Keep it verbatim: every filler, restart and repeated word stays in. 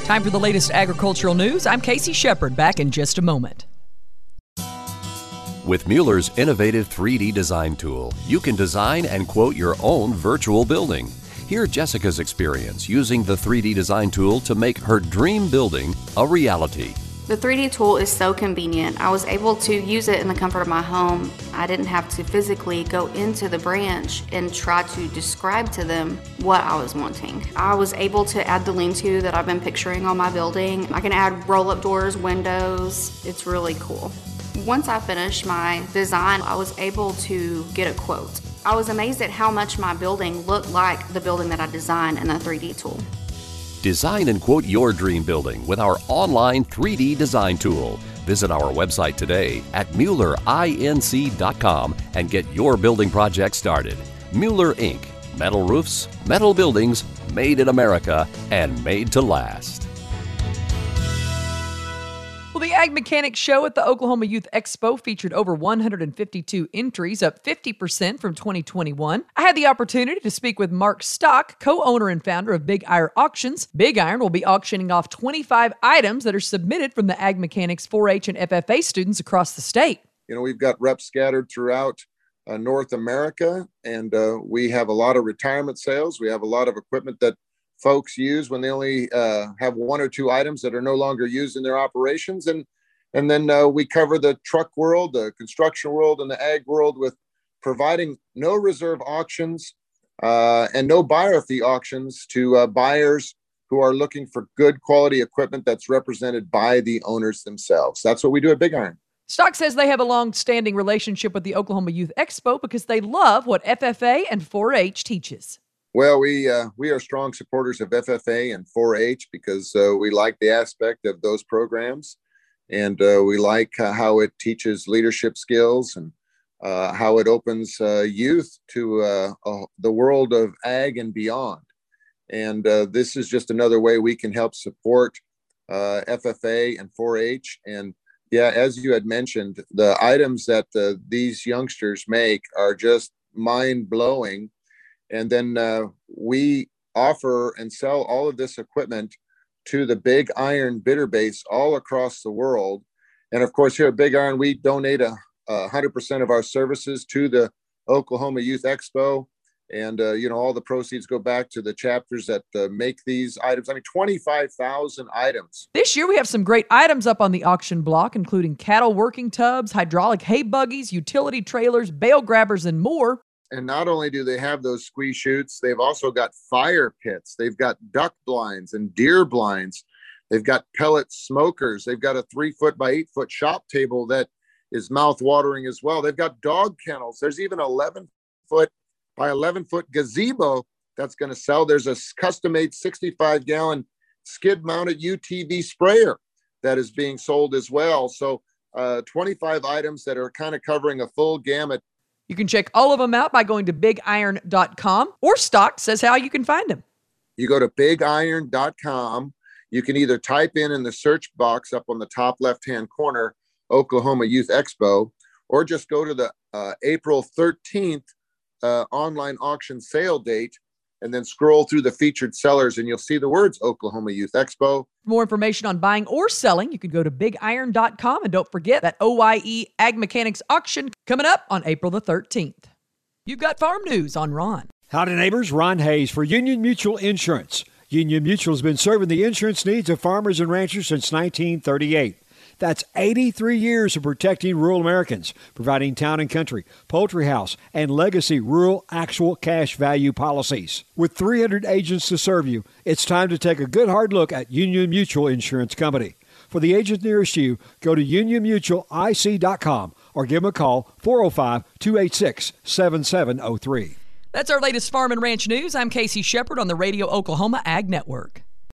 Time for the latest agricultural news. I'm Casey Shepard, back in just a moment. With Mueller's innovative three D design tool, you can design and quote your own virtual building. Hear Jessica's experience using the three D design tool to make her dream building a reality. The three D tool is so convenient. I was able to use it in the comfort of my home. I didn't have to physically go into the branch and try to describe to them what I was wanting. I was able to add the lean-to that I've been picturing on my building. I can add roll-up doors, windows. It's really cool. Once I finished my design, I was able to get a quote. I was amazed at how much my building looked like the building that I designed in the three D tool. Design and quote your dream building with our online three D design tool. Visit our website today at Mueller Inc dot com and get your building project started. Mueller Incorporated. Metal roofs, metal buildings, made in America and made to last. Well, the Ag Mechanics Show at the Oklahoma Youth Expo featured over one hundred fifty-two entries, up fifty percent from twenty twenty-one. I had the opportunity to speak with Mark Stock, co-owner and founder of Big Iron Auctions. Big Iron will be auctioning off twenty-five items that are submitted from the Ag Mechanics four H and F F A students across the state. You know, we've got reps scattered throughout uh, North America, and uh, we have a lot of retirement sales. We have a lot of equipment that folks use when they only uh, have one or two items that are no longer used in their operations. And and then uh, we cover the truck world, the construction world, and the ag world with providing no reserve auctions uh, and no buyer fee auctions to uh, buyers who are looking for good quality equipment that's represented by the owners themselves. That's what we do at Big Iron. Stock says they have a long-standing relationship with the Oklahoma Youth Expo because they love what F F A and four H teaches. Well, we uh, we are strong supporters of F F A and four H because uh, we like the aspect of those programs, and uh, we like uh, how it teaches leadership skills and uh, how it opens uh, youth to uh, uh, the world of ag and beyond. And uh, this is just another way we can help support uh, F F A and four H. And yeah, as you had mentioned, the items that uh, these youngsters make are just mind-blowing. And then uh, we offer and sell all of this equipment to the Big Iron bidder base all across the world. And of course, here at Big Iron, we donate a, a hundred percent of our services to the Oklahoma Youth Expo. And, uh, you know, all the proceeds go back to the chapters that uh, make these items. I mean, twenty-five thousand items. This year, we have some great items up on the auction block, including cattle working tubs, hydraulic hay buggies, utility trailers, bale grabbers, and more. And not only do they have those squeeze chutes, they've also got fire pits. They've got duck blinds and deer blinds. They've got pellet smokers. They've got a three foot by eight foot shop table that is mouth watering as well. They've got dog kennels. There's even eleven foot by eleven foot gazebo that's going to sell. There's a custom made sixty-five gallon skid mounted U T V sprayer that is being sold as well. So uh, twenty-five items that are kind of covering a full gamut. You can check all of them out by going to big iron dot com, or Stock says how you can find them. You go to big iron dot com. You can either type in in the search box up on the top left-hand corner, Oklahoma Youth Expo, or just go to the uh, April thirteenth uh, online auction sale date and then scroll through the featured sellers and you'll see the words Oklahoma Youth Expo. For more information on buying or selling, you can go to big iron dot com, and don't forget that O Y E Ag Mechanics auction coming up on April the thirteenth. You've got farm news on Ron. Howdy neighbors, Ron Hayes for Union Mutual Insurance. Union Mutual has been serving the insurance needs of farmers and ranchers since nineteen thirty-eight. That's eighty-three years of protecting rural Americans, providing town and country, poultry house, and legacy rural actual cash value policies. With three hundred agents to serve you, it's time to take a good hard look at Union Mutual Insurance Company. For the agent nearest you, go to union mutual I C dot com or give them a call, four oh five, two eight six, seven seven oh three. That's our latest farm and ranch news. I'm Casey Shepard on the Radio Oklahoma Ag Network.